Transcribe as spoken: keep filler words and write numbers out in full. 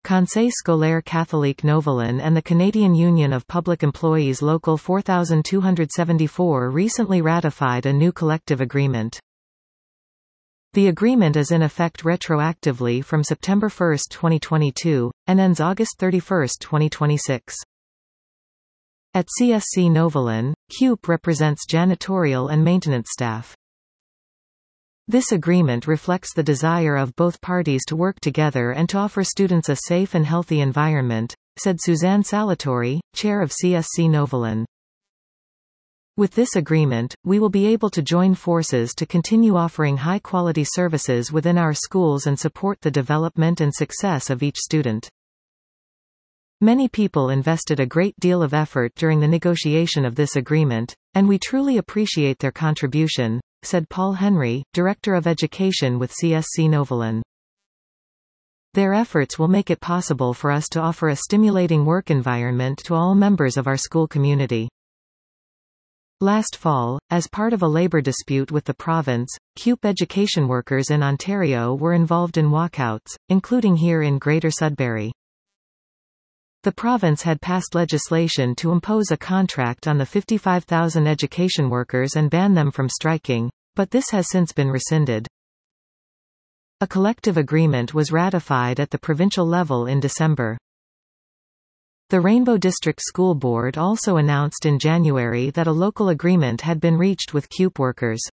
Conseil scolaire catholique Novelin and the Canadian Union of Public Employees Local four thousand two hundred seventy-four recently ratified a new collective agreement. The agreement is in effect retroactively from September first twenty twenty-two, and ends August thirty-first twenty twenty-six. At C S C Novelin, C U P represents janitorial and maintenance staff. This agreement reflects the desire of both parties to work together and to offer students a safe and healthy environment, said Suzanne Salatori, chair of C S C Novelin. With this agreement, we will be able to join forces to continue offering high-quality services within our schools and support the development and success of each student. Many people invested a great deal of effort during the negotiation of this agreement, and we truly appreciate their contribution, said Paul Henry, Director of Education with C S C Novelin. Their efforts will make it possible for us to offer a stimulating work environment to all members of our school community. Last fall, as part of a labor dispute with the province, C U P education workers in Ontario were involved in walkouts, including here in Greater Sudbury. The province had passed legislation to impose a contract on the fifty-five thousand education workers and ban them from striking, but this has since been rescinded. A collective agreement was ratified at the provincial level in December. The Rainbow District School Board also announced in January that a local agreement had been reached with C U P workers.